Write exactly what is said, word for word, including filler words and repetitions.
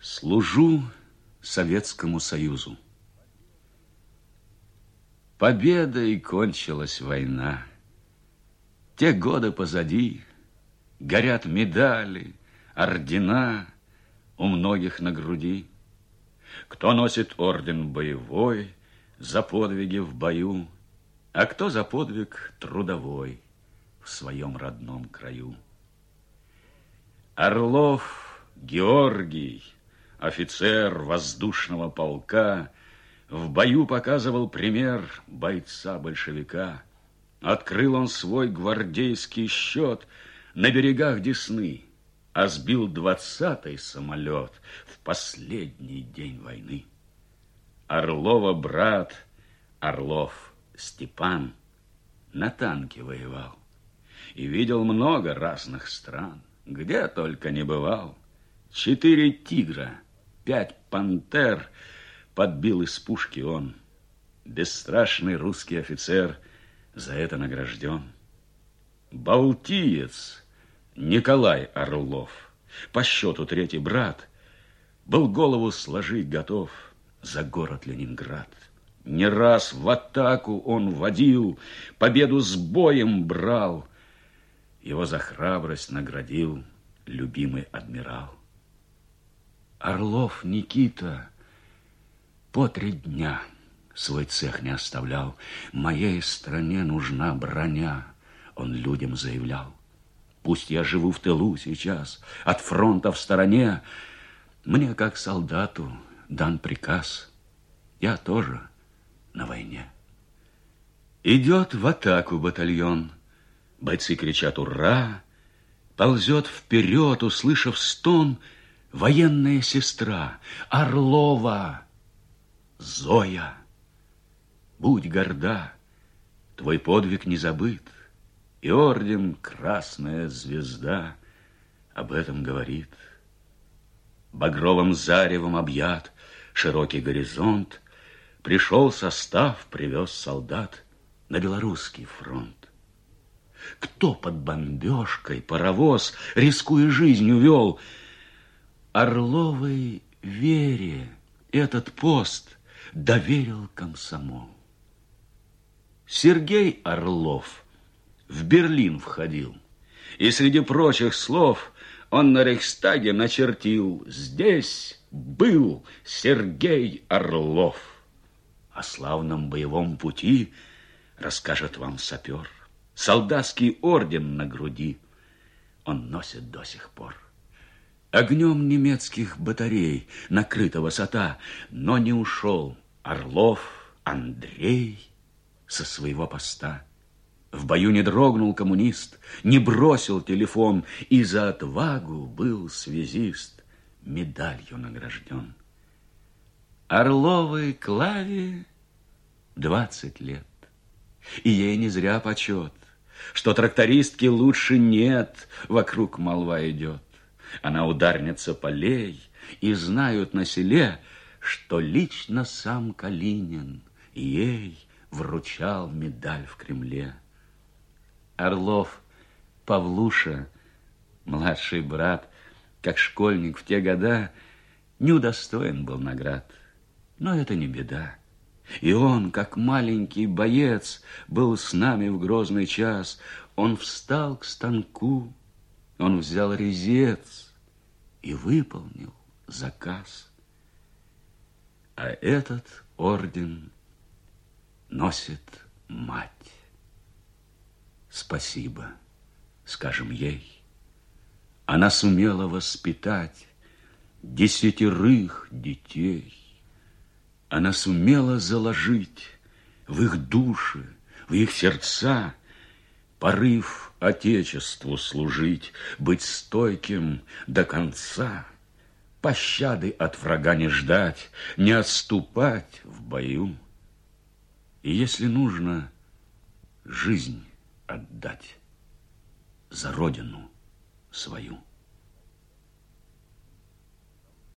Служу Советскому Союзу. Победой кончилась война. Те годы позади. Горят медали, ордена у многих на груди. Кто носит орден боевой за подвиги в бою, а кто за подвиг трудовой в своем родном краю. Орлов Георгий, офицер воздушного полка, в бою показывал пример бойца-большевика. Открыл он свой гвардейский счет на берегах Десны, а сбил двадцатый самолет в последний день войны. Орлова брат Орлов Степан на танке воевал и видел много разных стран, где только не бывал. Четыре тигра, пять пантер подбил из пушки он. Бесстрашный русский офицер за это награжден. Балтиец Николай Орлов, по счету третий брат, был голову сложить готов за город Ленинград. Не раз в атаку он водил, победу с боем брал. Его за храбрость наградил любимый адмирал. Орлов Никита по три дня свой цех не оставлял. Моей стране нужна броня, он людям заявлял. Пусть я живу в тылу сейчас, от фронта в стороне, мне, как солдату, дан приказ. Я тоже на войне. Идет в атаку батальон. Бойцы кричат «Ура!». Ползет вперед, услышав стон, военная сестра Орлова. Зоя, будь горда, твой подвиг не забыт, и орден Красная Звезда об этом говорит. Багровым заревом объят широкий горизонт, пришел состав, привез солдат на белорусский фронт. Кто под бомбежкой паровоз, рискуя жизнью, вел? Орловой Вере этот пост доверил комсомол. Сергей Орлов в Берлин входил, и среди прочих слов он на Рейхстаге начертил: здесь был Сергей Орлов. О славном боевом пути расскажет вам сапер. Солдатский орден на груди он носит до сих пор. Огнем немецких батарей накрыта высота, но не ушел Орлов Андрей со своего поста. В бою не дрогнул коммунист, не бросил телефон, и за отвагу был связист медалью награжден. Орловой Клаве двадцать лет, и ей не зря почет, что трактористки лучше нет, вокруг молва идет. Она ударница полей, и знают на селе, что лично сам Калинин ей вручал медаль в Кремле. Орлов Павлуша, младший брат, как школьник в те года, не удостоен был наград. Но это не беда. И он, как маленький боец, был с нами в грозный час. Он встал к станку, он взял резец и выполнил заказ. А этот орден носит мать. Спасибо, скажем ей. Она сумела воспитать десятерых детей. Она сумела заложить в их души, в их сердца порыв Отечеству служить, быть стойким до конца, пощады от врага не ждать, не отступать в бою. И если нужно, жизнь отдать за родину свою.